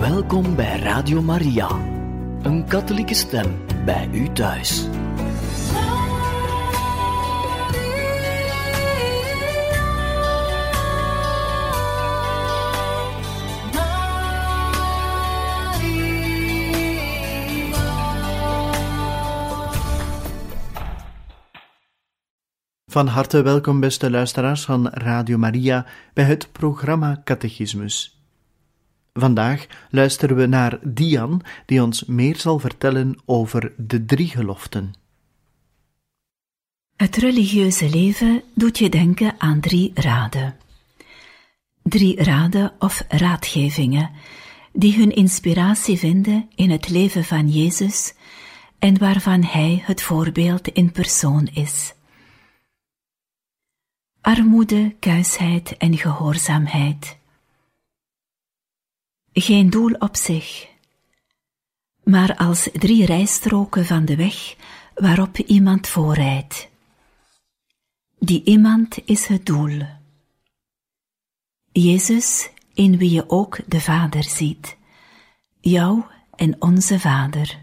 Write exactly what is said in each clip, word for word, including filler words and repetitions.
Welkom bij Radio Maria, een katholieke stem bij u thuis. Van harte welkom, beste luisteraars van Radio Maria, bij het programma Catechismus. Vandaag luisteren we naar Dian, die ons meer zal vertellen over de drie geloften. Het religieuze leven doet je denken aan drie raden. Drie raden of raadgevingen, die hun inspiratie vinden in het leven van Jezus en waarvan Hij het voorbeeld in persoon is. Armoede, kuisheid en gehoorzaamheid. Geen doel op zich, maar als drie rijstroken van de weg waarop iemand voorrijdt. Die iemand is het doel. Jezus, in wie je ook de Vader ziet, jou en onze Vader.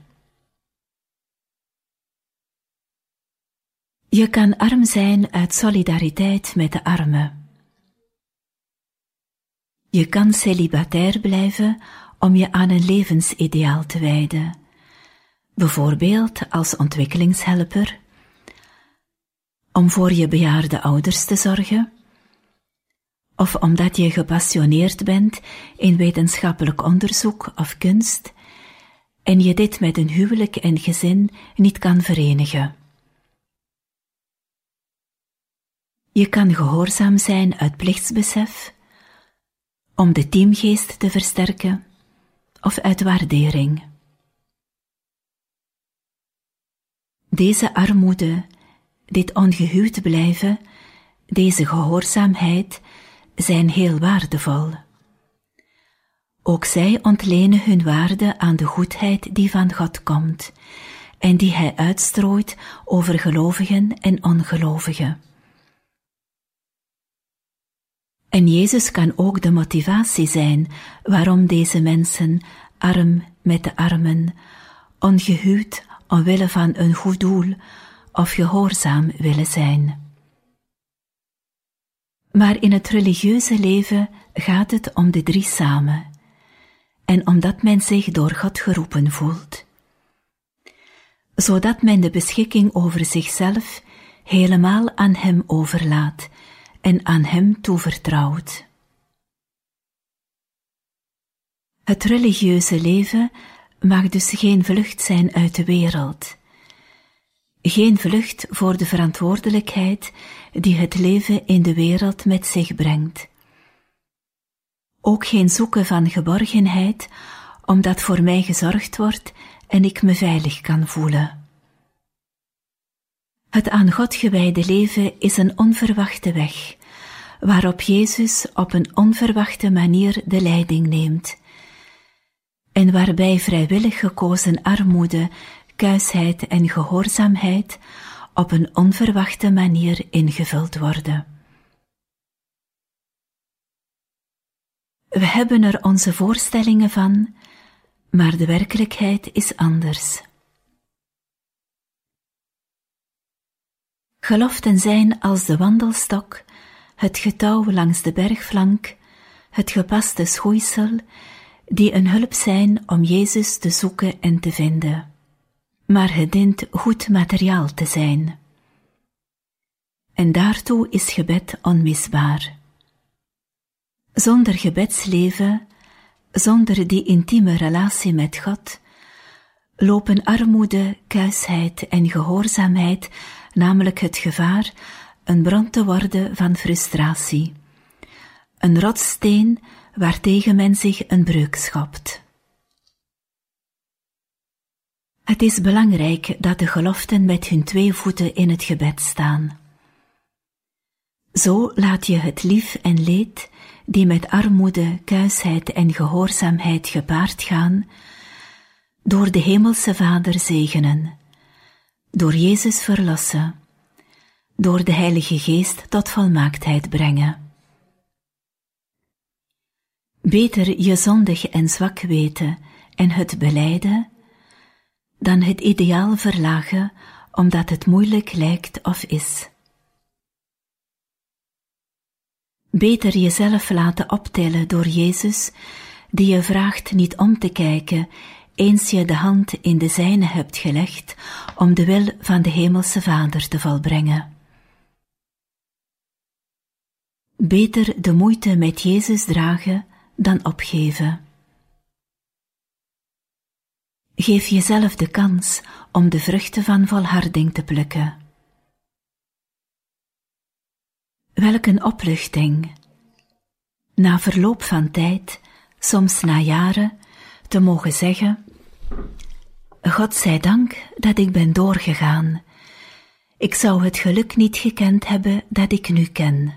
Je kan arm zijn uit solidariteit met de armen. Je kan celibatair blijven om je aan een levensideaal te wijden, bijvoorbeeld als ontwikkelingshelper, om voor je bejaarde ouders te zorgen, of omdat je gepassioneerd bent in wetenschappelijk onderzoek of kunst en je dit met een huwelijk en gezin niet kan verenigen. Je kan gehoorzaam zijn uit plichtsbesef, om de teamgeest te versterken, of uit waardering. Deze armoede, dit ongehuwd blijven, deze gehoorzaamheid, zijn heel waardevol. Ook zij ontlenen hun waarde aan de goedheid die van God komt, en die Hij uitstrooit over gelovigen en ongelovigen. En Jezus kan ook de motivatie zijn waarom deze mensen, arm met de armen, ongehuwd omwille van een goed doel of gehoorzaam willen zijn. Maar in het religieuze leven gaat het om de drie samen, en omdat men zich door God geroepen voelt. Zodat men de beschikking over zichzelf helemaal aan Hem overlaat, en aan Hem toevertrouwt. Het religieuze leven mag dus geen vlucht zijn uit de wereld. Geen vlucht voor de verantwoordelijkheid die het leven in de wereld met zich brengt. Ook geen zoeken van geborgenheid, omdat voor mij gezorgd wordt en ik me veilig kan voelen. Het aan God gewijde leven is een onverwachte weg, waarop Jezus op een onverwachte manier de leiding neemt, en waarbij vrijwillig gekozen armoede, kuisheid en gehoorzaamheid op een onverwachte manier ingevuld worden. We hebben er onze voorstellingen van, maar de werkelijkheid is anders. Geloften zijn als de wandelstok, het getouw langs de bergflank, het gepaste schoeisel, die een hulp zijn om Jezus te zoeken en te vinden. Maar het dient goed materiaal te zijn. En daartoe is gebed onmisbaar. Zonder gebedsleven, zonder die intieme relatie met God, lopen armoede, kuisheid en gehoorzaamheid namelijk het gevaar een bron te worden van frustratie, een rotssteen waartegen men zich een breuk schopt. Het is belangrijk dat de geloften met hun twee voeten in het gebed staan. Zo laat je het lief en leed, die met armoede, kuisheid en gehoorzaamheid gepaard gaan, door de Hemelse Vader zegenen, door Jezus verlossen, door de Heilige Geest tot volmaaktheid brengen. Beter je zondig en zwak weten en het belijden, dan het ideaal verlagen omdat het moeilijk lijkt of is. Beter jezelf laten optillen door Jezus, die je vraagt niet om te kijken, eens je de hand in de zijne hebt gelegd om de wil van de Hemelse Vader te volbrengen. Beter de moeite met Jezus dragen dan opgeven. Geef jezelf de kans om de vruchten van volharding te plukken. Welk een opluchting! Na verloop van tijd, soms na jaren, te mogen zeggen: God zij dank dat ik ben doorgegaan. Ik zou het geluk niet gekend hebben dat ik nu ken.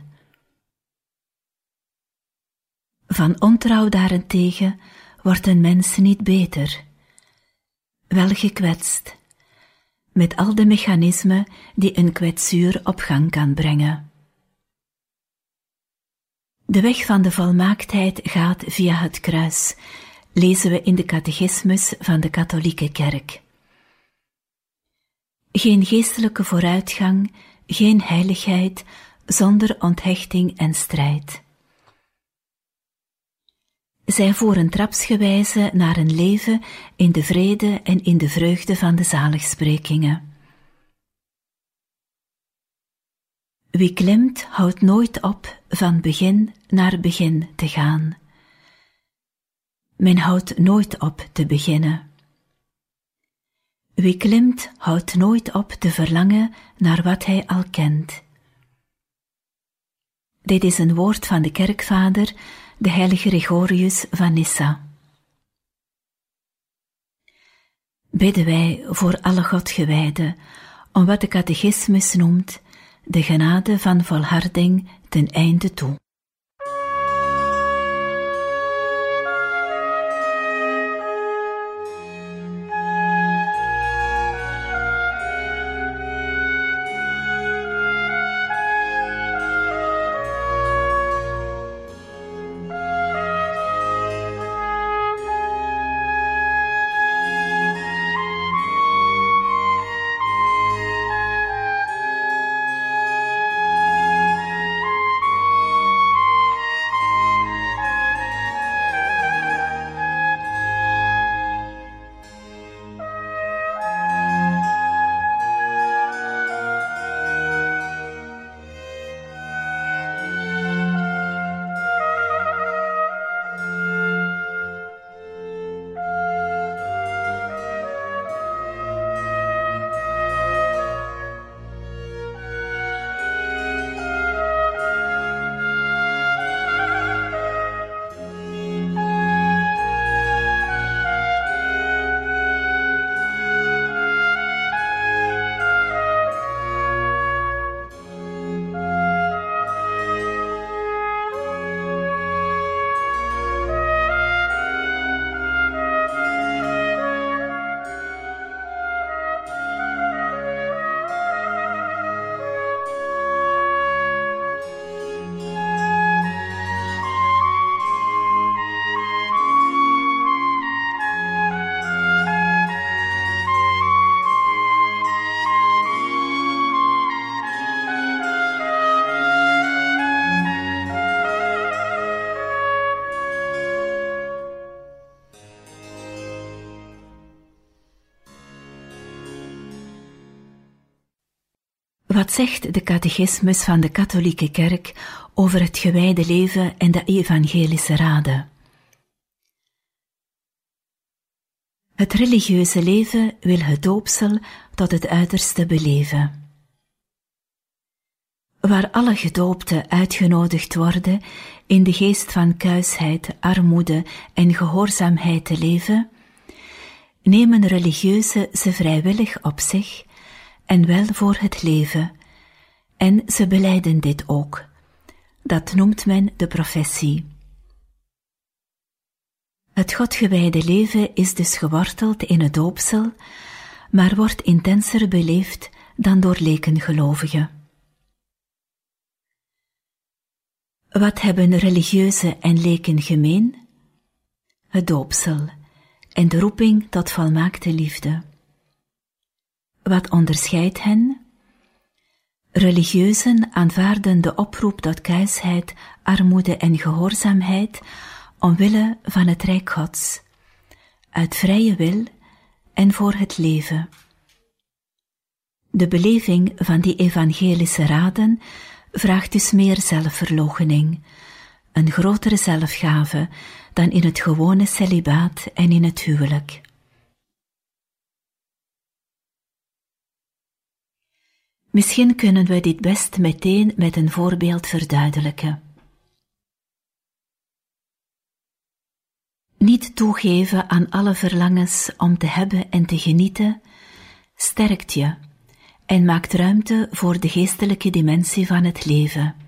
Van ontrouw daarentegen wordt een mens niet beter, wel gekwetst, met al de mechanismen die een kwetsuur op gang kan brengen. De weg van de volmaaktheid gaat via het kruis, lezen we in de catechismus van de katholieke kerk. Geen geestelijke vooruitgang, geen heiligheid, zonder onthechting en strijd. Zij voeren trapsgewijze naar een leven in de vrede en in de vreugde van de zaligsprekingen. Wie klimt, houdt nooit op van begin naar begin te gaan. Men houdt nooit op te beginnen. Wie klimt, houdt nooit op te verlangen naar wat hij al kent. Dit is een woord van de kerkvader, de heilige Gregorius van Nyssa. Bidden wij voor alle Godgewijden, om wat de catechismus noemt, de genade van volharding ten einde toe. Wat zegt de catechismus van de katholieke kerk over het gewijde leven en de evangelische raden? Het religieuze leven wil het doopsel tot het uiterste beleven. Waar alle gedoopten uitgenodigd worden in de geest van kuisheid, armoede en gehoorzaamheid te leven, nemen religieuzen ze vrijwillig op zich en wel voor het leven, en ze belijden dit ook. Dat noemt men de professie. Het Godgewijde leven is dus geworteld in het doopsel, maar wordt intenser beleefd dan door lekengelovigen. Wat hebben religieuzen en leken gemeen? Het doopsel en de roeping tot volmaakte liefde. Wat onderscheidt hen? Religieuzen aanvaarden de oproep tot kuisheid, armoede en gehoorzaamheid omwille van het Rijk Gods, uit vrije wil en voor het leven. De beleving van die evangelische raden vraagt dus meer zelfverloochening, een grotere zelfgave dan in het gewone celibaat en in het huwelijk. Misschien kunnen we dit best meteen met een voorbeeld verduidelijken. Niet toegeven aan alle verlangens om te hebben en te genieten, sterkt je en maakt ruimte voor de geestelijke dimensie van het leven.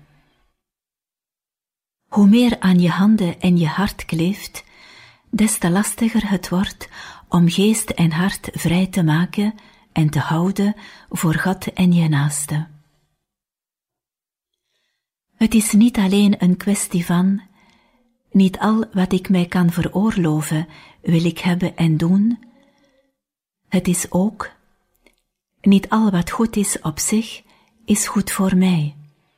Hoe meer aan je handen en je hart kleeft, des te lastiger het wordt om geest en hart vrij te maken en te houden voor God en je naaste. Het is niet alleen een kwestie van, niet al wat ik mij kan veroorloven, wil ik hebben en doen. Het is ook, niet al wat goed is op zich, is goed voor mij.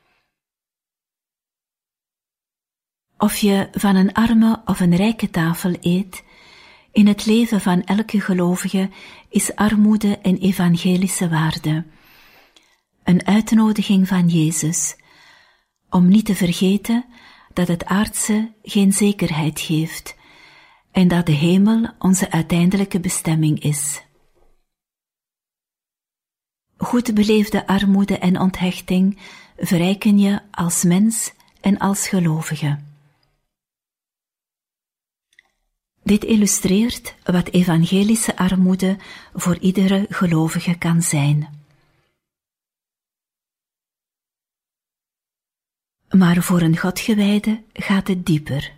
Of je van een arme of een rijke tafel eet, in het leven van elke gelovige is armoede een evangelische waarde, een uitnodiging van Jezus, om niet te vergeten dat het aardse geen zekerheid geeft en dat de hemel onze uiteindelijke bestemming is. Goed beleefde armoede en onthechting verrijken je als mens en als gelovige. Dit illustreert wat evangelische armoede voor iedere gelovige kan zijn. Maar voor een Godgewijde gaat het dieper.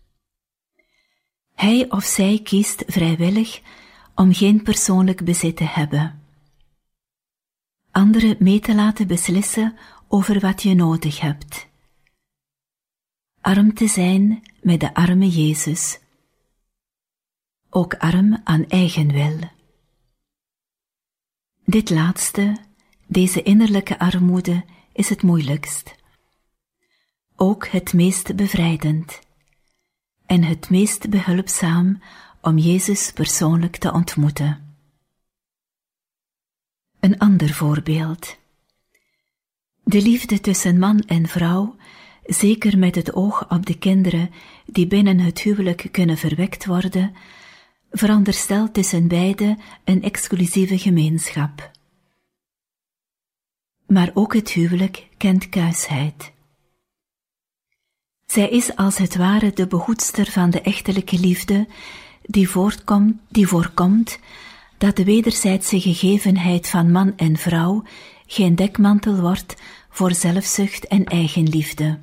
Hij of zij kiest vrijwillig om geen persoonlijk bezit te hebben. Anderen mee te laten beslissen over wat je nodig hebt. Arm te zijn met de arme Jezus. Ook arm aan eigen wil. Dit laatste, deze innerlijke armoede, is het moeilijkst. Ook het meest bevrijdend. En het meest behulpzaam om Jezus persoonlijk te ontmoeten. Een ander voorbeeld. De liefde tussen man en vrouw, zeker met het oog op de kinderen die binnen het huwelijk kunnen verwekt worden, veronderstelt tussen beiden een exclusieve gemeenschap. Maar ook het huwelijk kent kuisheid. Zij is als het ware de behoedster van de echtelijke liefde, die voortkomt, die voorkomt dat de wederzijdse gegevenheid van man en vrouw geen dekmantel wordt voor zelfzucht en eigenliefde.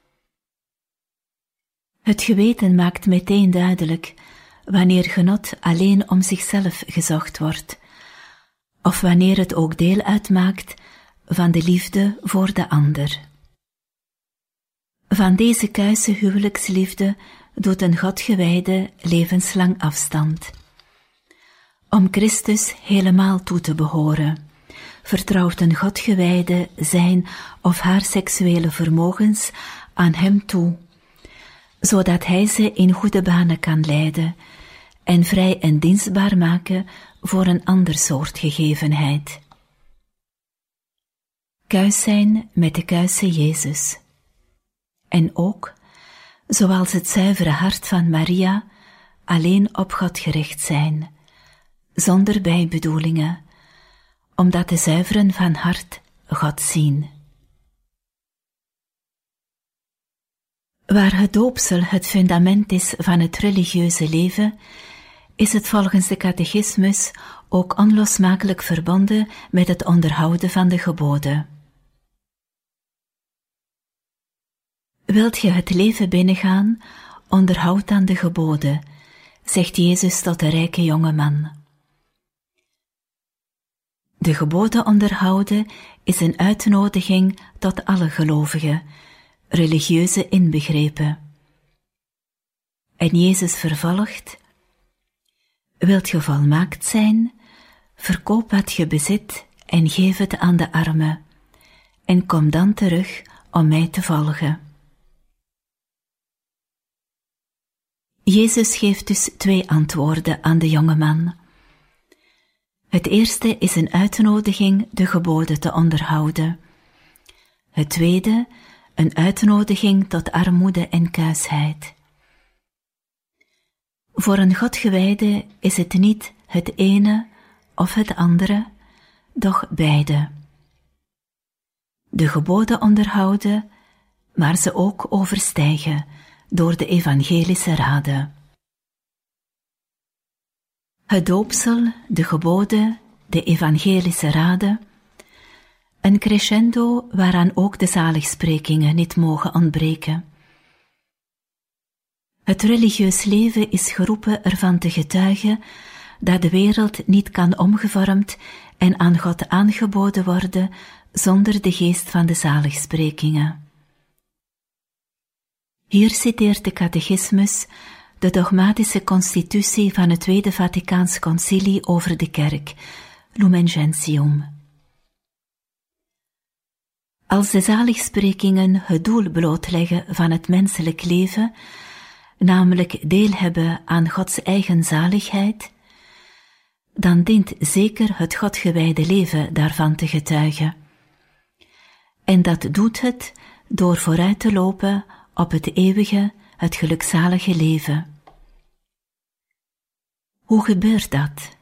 Het geweten maakt meteen duidelijk wanneer genot alleen om zichzelf gezocht wordt, of wanneer het ook deel uitmaakt van de liefde voor de ander. Van deze kuise huwelijksliefde doet een Godgewijde levenslang afstand. Om Christus helemaal toe te behoren, vertrouwt een Godgewijde zijn of haar seksuele vermogens aan hem toe, zodat hij ze in goede banen kan leiden en vrij en dienstbaar maken voor een ander soort gegevenheid. Kuis zijn met de kuise Jezus. En ook, zoals het zuivere hart van Maria, alleen op God gericht zijn, zonder bijbedoelingen, omdat de zuiveren van hart God zien. Waar het doopsel het fundament is van het religieuze leven, is het volgens de catechismus ook onlosmakelijk verbonden met het onderhouden van de geboden. Wilt je het leven binnengaan, onderhoud dan de geboden, zegt Jezus tot de rijke jonge man. De geboden onderhouden is een uitnodiging tot alle gelovigen, religieuze inbegrepen. En Jezus vervolgt: wilt je volmaakt zijn? Verkoop wat je bezit en geef het aan de armen, en kom dan terug om mij te volgen. Jezus geeft dus twee antwoorden aan de jonge man. Het eerste is een uitnodiging de geboden te onderhouden. Het tweede, een uitnodiging tot armoede en kuisheid. Voor een Godgewijde is het niet het ene of het andere, doch beide. De geboden onderhouden, maar ze ook overstijgen door de evangelische raden. Het doopsel, de geboden, de evangelische raden, een crescendo waaraan ook de zaligsprekingen niet mogen ontbreken. Het religieus leven is geroepen ervan te getuigen dat de wereld niet kan omgevormd en aan God aangeboden worden zonder de geest van de zaligsprekingen. Hier citeert de catechismus de dogmatische constitutie van het Tweede Vaticaans Concilie over de kerk, Lumen Gentium. Als de zaligsprekingen het doel blootleggen van het menselijk leven, namelijk deel hebben aan Gods eigen zaligheid, dan dient zeker het Godgewijde leven daarvan te getuigen. En dat doet het door vooruit te lopen op het eeuwige, het gelukzalige leven. Hoe gebeurt dat?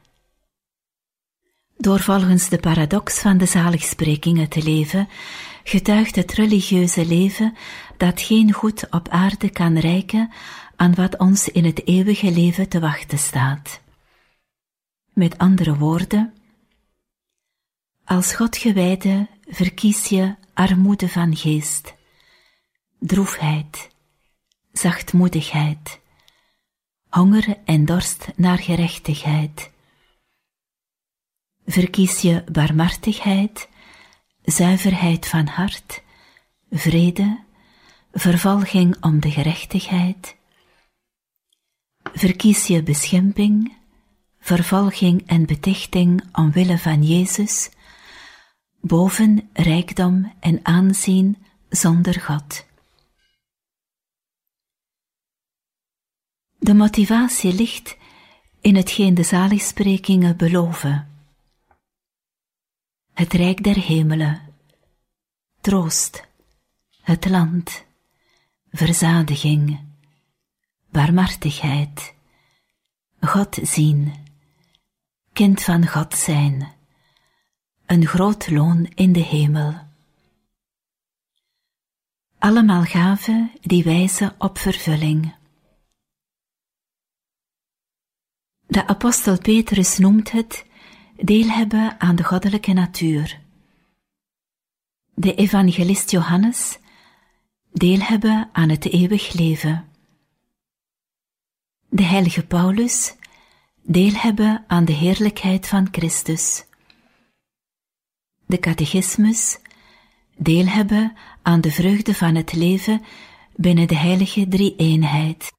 Door volgens de paradox van de zaligsprekingen te leven, getuigt het religieuze leven dat geen goed op aarde kan reiken aan wat ons in het eeuwige leven te wachten staat. Met andere woorden, als Godgewijde verkies je armoede van geest, droefheid, zachtmoedigheid, honger en dorst naar gerechtigheid. Verkies je barmhartigheid, zuiverheid van hart, vrede, vervolging om de gerechtigheid. Verkies je beschimping, vervolging en betichting omwille van Jezus, boven rijkdom en aanzien zonder God. De motivatie ligt in hetgeen de zaligsprekingen beloven. Het rijk der hemelen, troost, het land, verzadiging, barmhartigheid, God zien, kind van God zijn, een groot loon in de hemel. Allemaal gaven die wijzen op vervulling. De apostel Petrus noemt het deel hebben aan de goddelijke natuur. De evangelist Johannes deel hebben aan het eeuwig leven. De heilige Paulus deel hebben aan de heerlijkheid van Christus. De catechismus deel hebben aan de vreugde van het leven binnen de heilige drie-eenheid.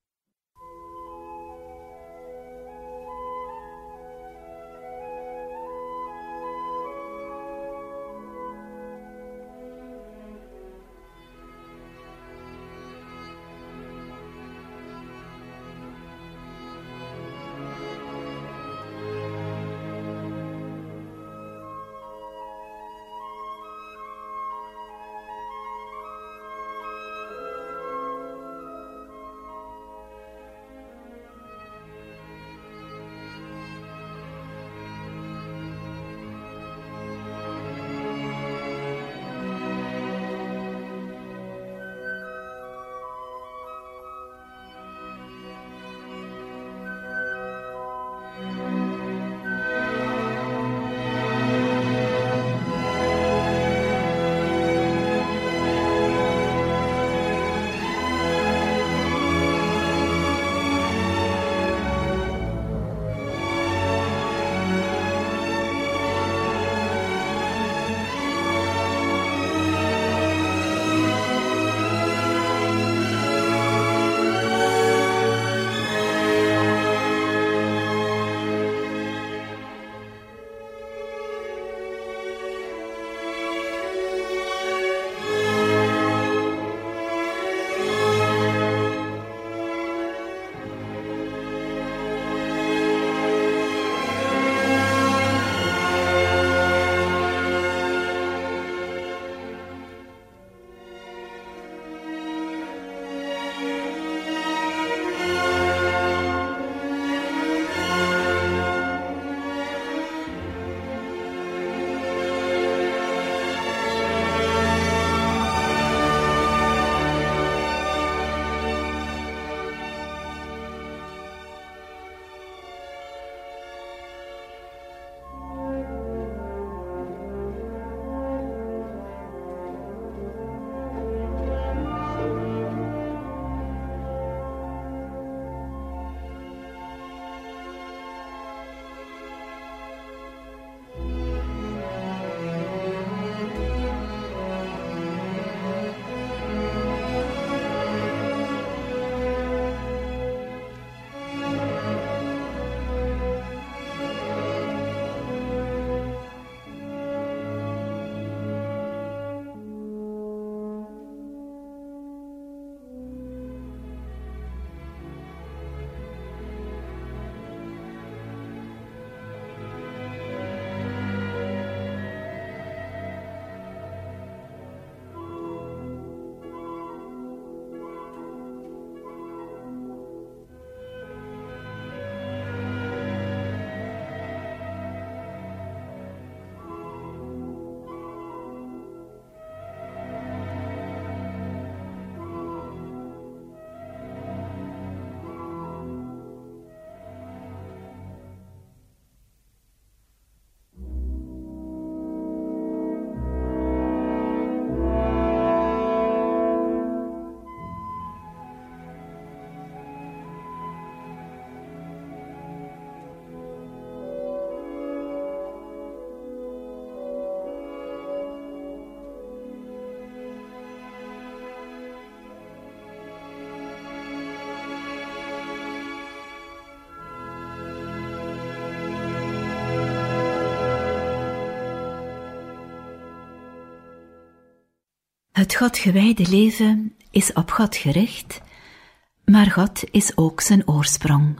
Het God gewijde leven is op God gericht, maar God is ook zijn oorsprong.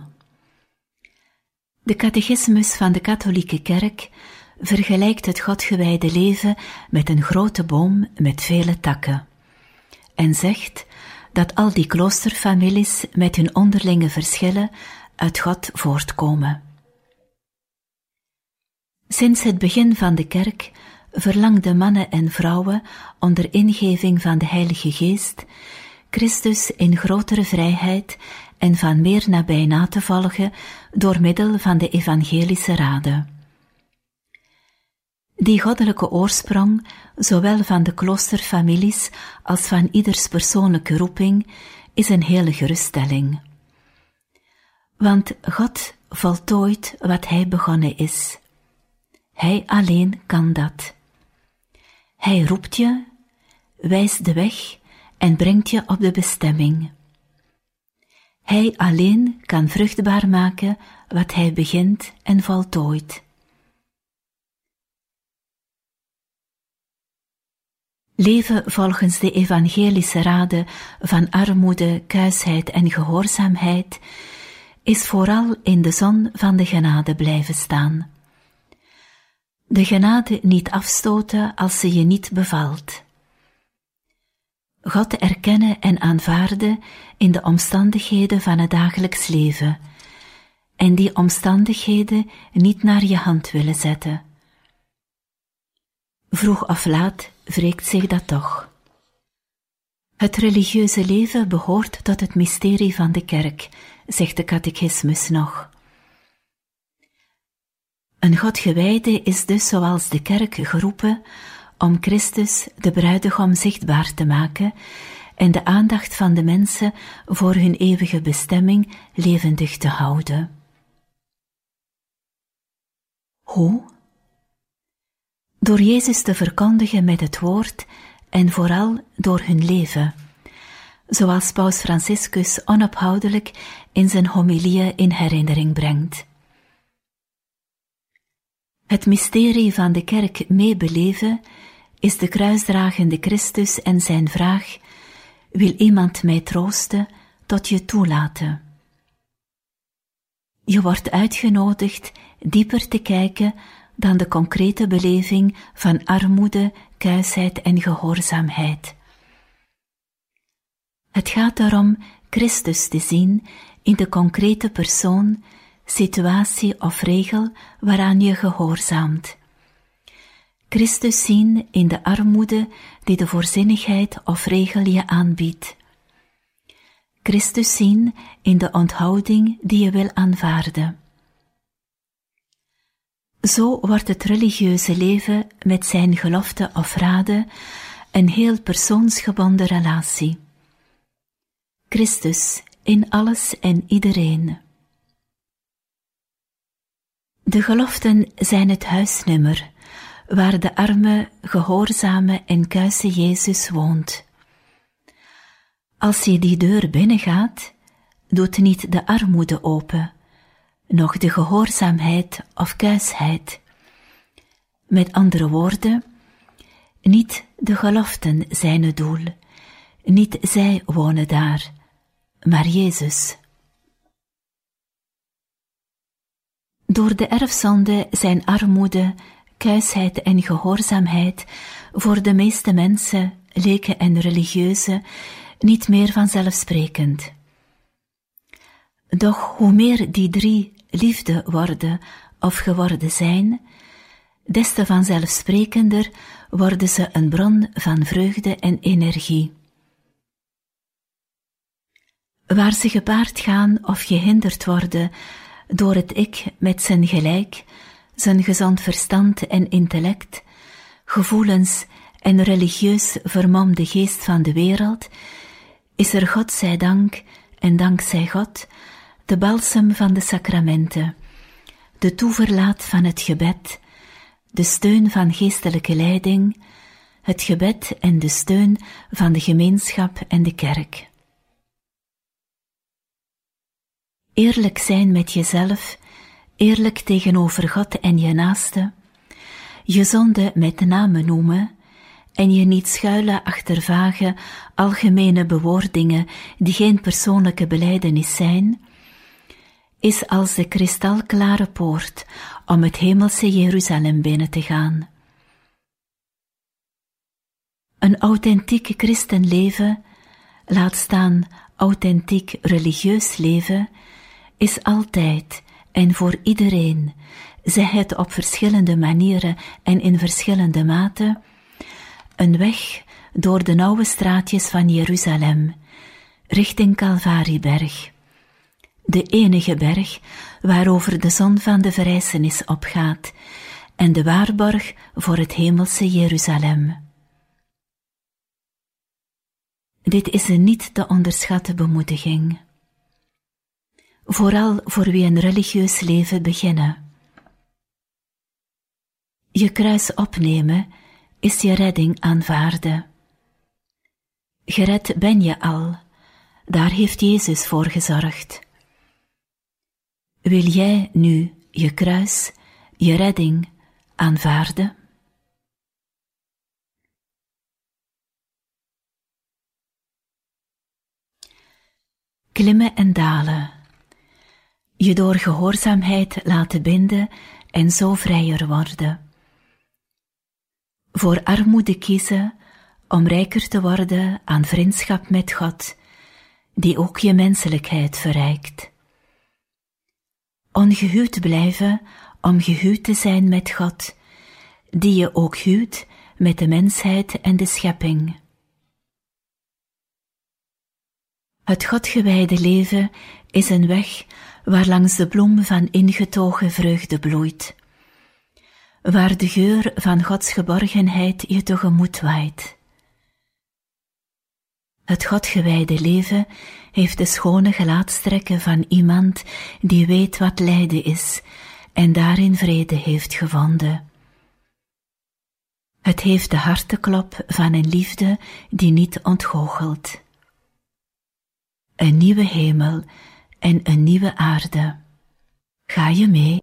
De catechismus van de katholieke kerk vergelijkt het God gewijde leven met een grote boom met vele takken en zegt dat al die kloosterfamilies met hun onderlinge verschillen uit God voortkomen. Sinds het begin van de kerk verlangden mannen en vrouwen onder ingeving van de Heilige Geest Christus in grotere vrijheid en van meer nabij na te volgen door middel van de evangelische raden. Die goddelijke oorsprong, zowel van de kloosterfamilies als van ieders persoonlijke roeping, is een hele geruststelling. Want God voltooit wat Hij begonnen is. Hij alleen kan dat. Hij roept je, wijst de weg en brengt je op de bestemming. Hij alleen kan vruchtbaar maken wat Hij begint en voltooit. Leven volgens de evangelische raden van armoede, kuisheid en gehoorzaamheid is vooral in de zon van de genade blijven staan. De genade niet afstoten als ze je niet bevalt. God erkennen en aanvaarden in de omstandigheden van het dagelijks leven en die omstandigheden niet naar je hand willen zetten. Vroeg of laat wreekt zich dat toch. Het religieuze leven behoort tot het mysterie van de kerk, zegt de catechismus nog. Een Godgewijde is dus zoals de kerk geroepen om Christus, de bruidegom, zichtbaar te maken en de aandacht van de mensen voor hun eeuwige bestemming levendig te houden. Hoe? Door Jezus te verkondigen met het woord en vooral door hun leven, zoals Paus Franciscus onophoudelijk in zijn homilieën in herinnering brengt. Het mysterie van de kerk meebeleven is de kruisdragende Christus en zijn vraag: wil iemand mij troosten, tot je toelaten? Je wordt uitgenodigd dieper te kijken dan de concrete beleving van armoede, kuisheid en gehoorzaamheid. Het gaat daarom Christus te zien in de concrete persoon, situatie of regel waaraan je gehoorzaamt. Christus zien in de armoede die de voorzienigheid of regel je aanbiedt. Christus zien in de onthouding die je wil aanvaarden. Zo wordt het religieuze leven met zijn gelofte of raden een heel persoonsgebonden relatie. Christus in alles en iedereen. De geloften zijn het huisnummer, waar de arme, gehoorzame en kuise Jezus woont. Als je die deur binnengaat, doet niet de armoede open, noch de gehoorzaamheid of kuisheid. Met andere woorden, niet de geloften zijn het doel, niet zij wonen daar, maar Jezus. Door de erfzonde zijn armoede, kuisheid en gehoorzaamheid voor de meeste mensen, leken en religieuzen, niet meer vanzelfsprekend. Doch hoe meer die drie liefde worden of geworden zijn, des te vanzelfsprekender worden ze een bron van vreugde en energie. Waar ze gepaard gaan of gehinderd worden door het ik met zijn gelijk, zijn gezond verstand en intellect, gevoelens en religieus vermomde geest van de wereld, is er God zij dank en dankzij God de balsem van de sacramenten, de toeverlaat van het gebed, de steun van geestelijke leiding, het gebed en de steun van de gemeenschap en de kerk. Eerlijk zijn met jezelf, eerlijk tegenover God en je naaste, je zonde met name noemen en je niet schuilen achter vage, algemene bewoordingen die geen persoonlijke belijdenis zijn, is als de kristalklare poort om het hemelse Jeruzalem binnen te gaan. Een authentiek christenleven, laat staan authentiek religieus leven, is altijd en voor iedereen, zij het op verschillende manieren en in verschillende maten, een weg door de nauwe straatjes van Jeruzalem, richting Calvarieberg, de enige berg waarover de zon van de verrijzenis opgaat en de waarborg voor het hemelse Jeruzalem. Dit is een niet te onderschatten bemoediging, vooral voor wie een religieus leven beginnen. Je kruis opnemen is je redding aanvaarden. Gered ben je al, daar heeft Jezus voor gezorgd. Wil jij nu je kruis, je redding aanvaarden? Klimmen en dalen, je door gehoorzaamheid laten binden en zo vrijer worden. Voor armoede kiezen om rijker te worden aan vriendschap met God, die ook je menselijkheid verrijkt. Ongehuwd blijven om gehuwd te zijn met God, die je ook huwt met de mensheid en de schepping. Het Godgewijde leven is een weg waarlangs de bloem van ingetogen vreugde bloeit, waar de geur van Gods geborgenheid je tegemoet waait. Het Godgewijde leven heeft de schone gelaatstrekken van iemand die weet wat lijden is en daarin vrede heeft gevonden. Het heeft de harteklop van een liefde die niet ontgoochelt. Een nieuwe hemel en een nieuwe aarde. Ga je mee?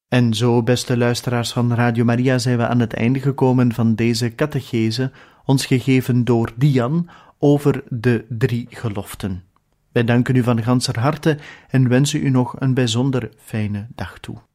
En zo, beste luisteraars van Radio Maria, zijn we aan het einde gekomen van deze catechese, ons gegeven door Dian, over de drie geloften. Wij danken u van ganser harte en wensen u nog een bijzonder fijne dag toe.